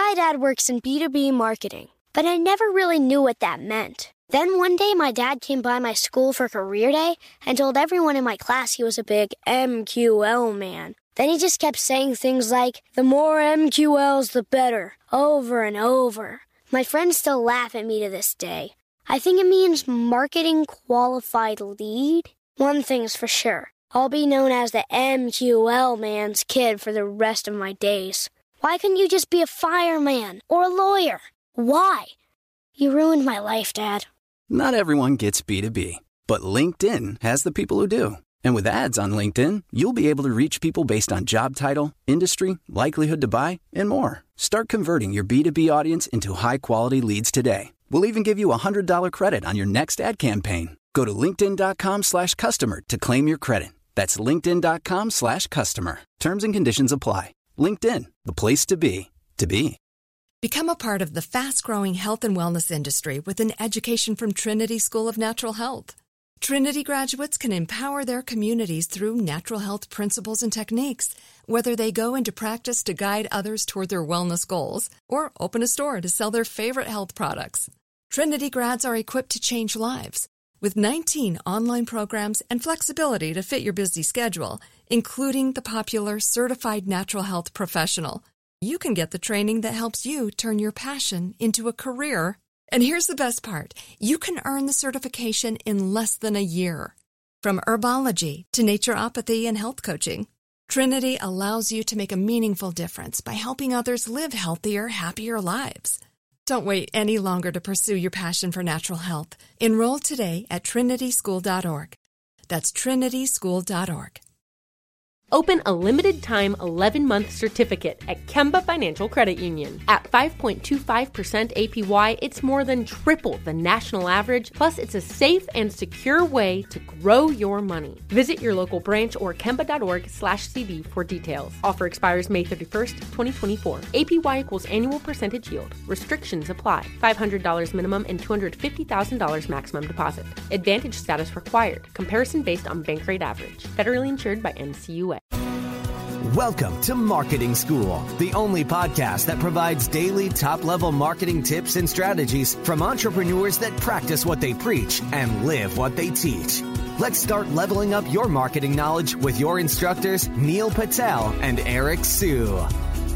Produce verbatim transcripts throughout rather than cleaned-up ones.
My dad works in B two B marketing, but I never really knew what that meant. Then one day, my dad came by my school for career day and told everyone in my class he was a big M Q L man. Then he just kept saying things like, the more M Q Ls, the better, over and over. My friends still laugh at me to this day. I think it means marketing qualified lead. One thing's for sure. I'll be known as the M Q L man's kid for the rest of my days. Why couldn't you just be a fireman or a lawyer? Why? You ruined my life, Dad. Not everyone gets B two B, but LinkedIn has the people who do. And with ads on LinkedIn, you'll be able to reach people based on job title, industry, likelihood to buy, and more. Start converting your B two B audience into high-quality leads today. We'll even give you a one hundred dollars credit on your next ad campaign. Go to linkedin.com slash customer to claim your credit. That's linkedin.com slash customer. Terms and conditions apply. LinkedIn, the place to be, to be. Become a part of the fast-growing health and wellness industry with an education from Trinity School of Natural Health. Trinity graduates can empower their communities through natural health principles and techniques, whether they go into practice to guide others toward their wellness goals or open a store to sell their favorite health products. Trinity grads are equipped to change lives with nineteen online programs and flexibility to fit your busy schedule, including the popular Certified Natural Health Professional. You can get the training that helps you turn your passion into a career. And here's the best part. You can earn the certification in less than a year. From herbology to naturopathy and health coaching, Trinity allows you to make a meaningful difference by helping others live healthier, happier lives. Don't wait any longer to pursue your passion for natural health. Enroll today at trinity school dot org. That's trinity school dot org. Open a limited-time eleven-month certificate at Kemba Financial Credit Union. At five point two five percent A P Y, it's more than triple the national average, plus it's a safe and secure way to grow your money. Visit your local branch or kemba.org slash CD for details. Offer expires May thirty-first, twenty twenty-four. A P Y equals annual percentage yield. Restrictions apply. five hundred dollars minimum and two hundred fifty thousand dollars maximum deposit. Advantage status required. Comparison based on bank rate average. Federally insured by N C U A. Welcome to Marketing School, the only podcast that provides daily top-level marketing tips and strategies from entrepreneurs that practice what they preach and live what they teach. Let's start leveling up your marketing knowledge with your instructors, Neil Patel and Eric Siu. All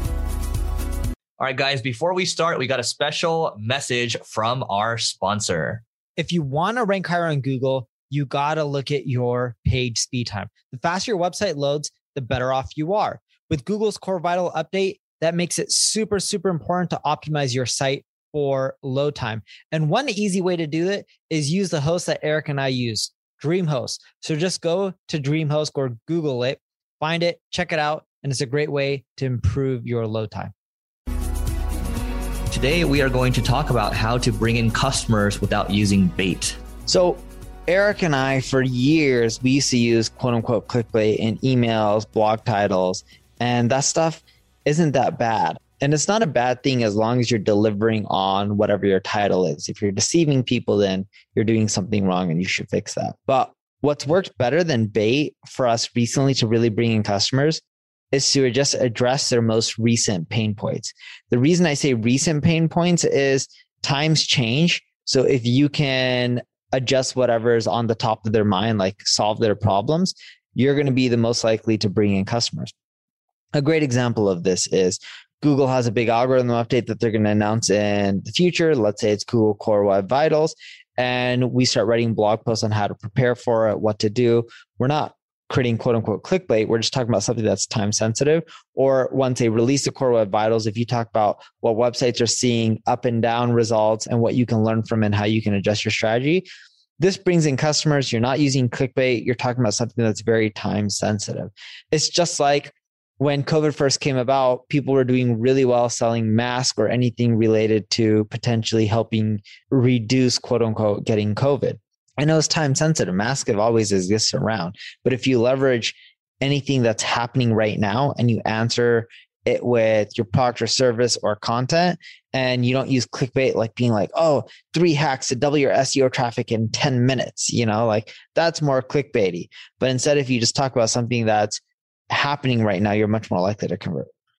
right, guys, before we start, we got a special message from our sponsor. If you want to rank higher on Google, you got to look at your page speed time. The faster your website loads, the better off you are. With Google's Core Vital update, that makes it super, super important to optimize your site for load time. And one easy way to do it is use the host that Eric and I use, DreamHost. So just go to DreamHost or Google it, find it, check it out, and it's a great way to improve your load time. Today, we are going to talk about how to bring in customers without using bait. So Eric and I, for years, we used to use quote unquote clickbait in emails, blog titles, and that stuff isn't that bad. And it's not a bad thing as long as you're delivering on whatever your title is. If you're deceiving people, then you're doing something wrong and you should fix that. But what's worked better than bait for us recently to really bring in customers is to just address their most recent pain points. The reason I say recent pain points is times change. So if you can adjust whatever is on the top of their mind, like solve their problems, you're going to be the most likely to bring in customers. A great example of this is Google has a big algorithm update that they're going to announce in the future. Let's say it's Google Core Web Vitals, and we start writing blog posts on how to prepare for it, what to do. We're not creating quote unquote clickbait. We're just talking about something that's time sensitive. Or once they release the Core Web Vitals, if you talk about what websites are seeing up and down results and what you can learn from and how you can adjust your strategy, this brings in customers. You're not using clickbait. You're talking about something that's very time sensitive. It's just like when COVID first came about, people were doing really well selling masks or anything related to potentially helping reduce quote unquote getting COVID. I know it's time sensitive. Masks have always existed around, but if you leverage anything that's happening right now and you answer it with your product or service or content, and you don't use clickbait, like being like, oh, three hacks to double your S E O traffic in ten minutes, you know, like that's more clickbaity. But instead, if you just talk about something that's happening right now, you're much more likely to convert.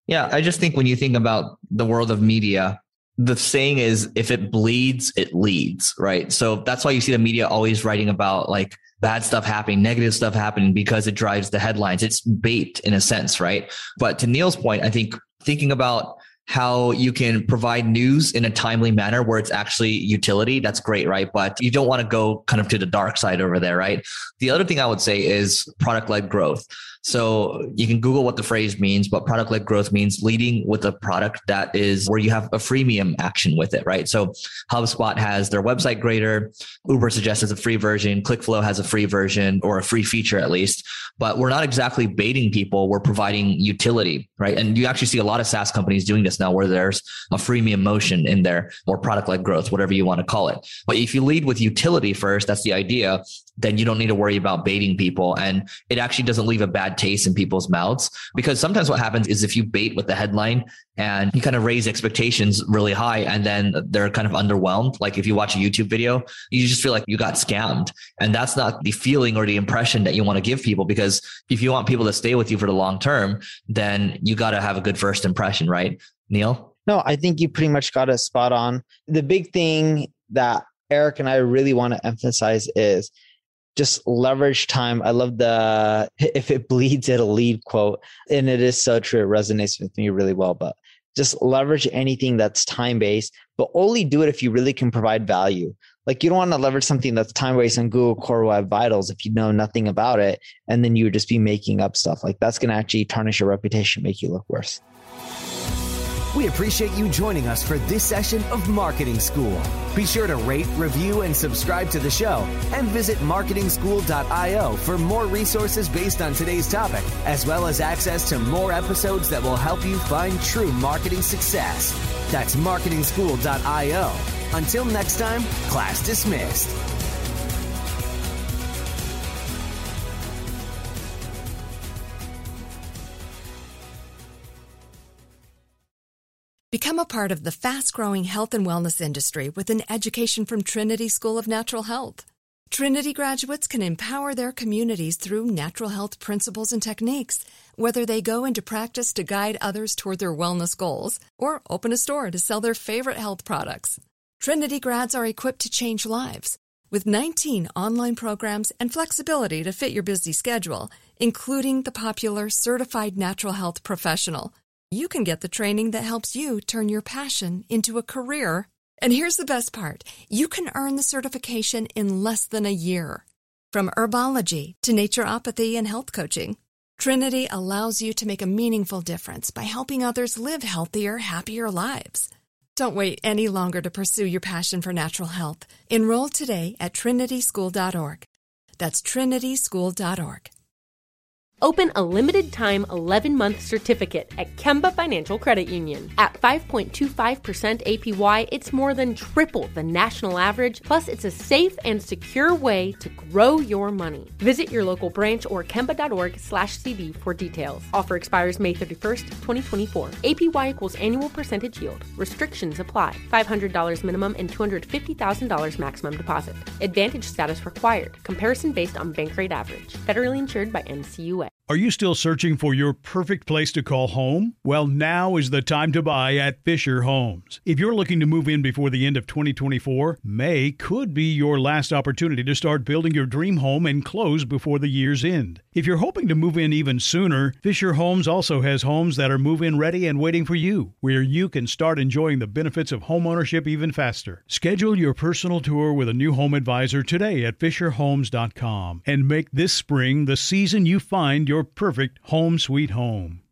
Yeah, I just think when you think about the world of media, the saying is, if it bleeds, it leads, right? So that's why you see the media always writing about like bad stuff happening, negative stuff happening, because it drives the headlines. It's bait in a sense, right? But to Neil's point, I think thinking about how you can provide news in a timely manner where it's actually utility, that's great, right? But you don't want to go kind of to the dark side over there, right? The other thing I would say is product-led growth. So you can Google what the phrase means, but product-led growth means leading with a product that is where you have a freemium action with it, right? So HubSpot has their website grader. Uber suggests a free version. ClickFlow has a free version, or a free feature at least. But we're not exactly baiting people. We're providing utility, right? And you actually see a lot of SaaS companies doing this now, where there's a freemium motion in there, or product-led growth, whatever you want to call it. But if you lead with utility first, that's the idea, then you don't need to worry about baiting people. And it actually doesn't leave a bad taste in people's mouths, because sometimes what happens is if you bait with the headline and you kind of raise expectations really high, and then they're kind of underwhelmed. Like if you watch a YouTube video, you just feel like you got scammed. And that's not the feeling or the impression that you want to give people, because if you want people to stay with you for the long term, then you got to have a good first impression, right? Neil? No, I think you pretty much got it spot on. The big thing that Eric and I really want to emphasize is just leverage time. I love the, if it bleeds, it'll lead quote. And it is so true. It resonates with me really well, but just leverage anything that's time-based, but only do it if you really can provide value. Like you don't want to leverage something that's time-based on Google Core Web Vitals if you know nothing about it, and then you would just be making up stuff. Like that's going to actually tarnish your reputation, make you look worse. We appreciate you joining us for this session of Marketing School. Be sure to rate, review, and subscribe to the show, and visit marketing school dot io for more resources based on today's topic, as well as access to more episodes that will help you find true marketing success. That's marketing school dot io. Until next time, class dismissed. Become a part of the fast-growing health and wellness industry with an education from Trinity School of Natural Health. Trinity graduates can empower their communities through natural health principles and techniques, whether they go into practice to guide others toward their wellness goals or open a store to sell their favorite health products. Trinity grads are equipped to change lives with nineteen online programs and flexibility to fit your busy schedule, including the popular Certified Natural Health Professional. You can get the training that helps you turn your passion into a career. And here's the best part. You can earn the certification in less than a year. From herbology to naturopathy and health coaching, Trinity allows you to make a meaningful difference by helping others live healthier, happier lives. Don't wait any longer to pursue your passion for natural health. Enroll today at trinity school dot org. That's trinity school dot org. Open a limited-time eleven-month certificate at Kemba Financial Credit Union. At five point two five percent A P Y, it's more than triple the national average, plus it's a safe and secure way to grow your money. Visit your local branch or kemba dot org slash C D for details. Offer expires May thirty-first, twenty twenty-four. A P Y equals annual percentage yield. Restrictions apply. five hundred dollars minimum and two hundred fifty thousand dollars maximum deposit. Advantage status required. Comparison based on bank rate average. Federally insured by N C U A. Are you still searching for your perfect place to call home? Well, now is the time to buy at Fisher Homes. If you're looking to move in before the end of twenty twenty-four, May could be your last opportunity to start building your dream home and close before the year's end. If you're hoping to move in even sooner, Fisher Homes also has homes that are move-in ready and waiting for you, where you can start enjoying the benefits of homeownership even faster. Schedule your personal tour with a new home advisor today at fisher homes dot com and make this spring the season you find your Your perfect home sweet home.